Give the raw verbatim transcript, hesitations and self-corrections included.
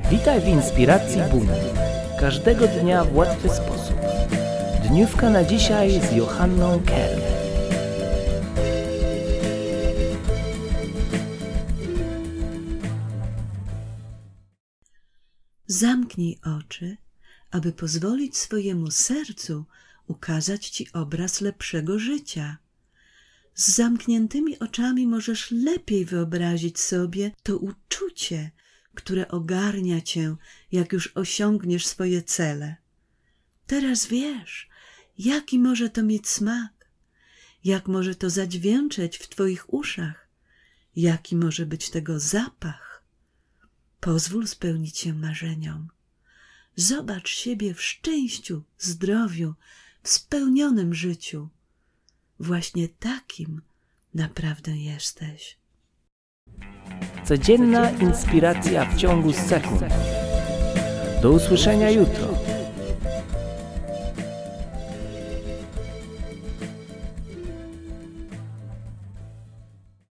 Witaj w Inspiracji Buna. Każdego dnia w łatwy sposób. Dniówka na dzisiaj z Johanną Kerr. Zamknij oczy, aby pozwolić swojemu sercu ukazać Ci obraz lepszego życia. Z zamkniętymi oczami możesz lepiej wyobrazić sobie to uczucie, które ogarnia Cię, jak już osiągniesz swoje cele. Teraz wiesz, jaki może to mieć smak, jak może to zadźwięczeć w Twoich uszach, jaki może być tego zapach. Pozwól spełnić się marzeniom. Zobacz siebie w szczęściu, zdrowiu, w spełnionym życiu. Właśnie takim naprawdę jesteś. Codzienna inspiracja w ciągu sekund. Do usłyszenia jutro.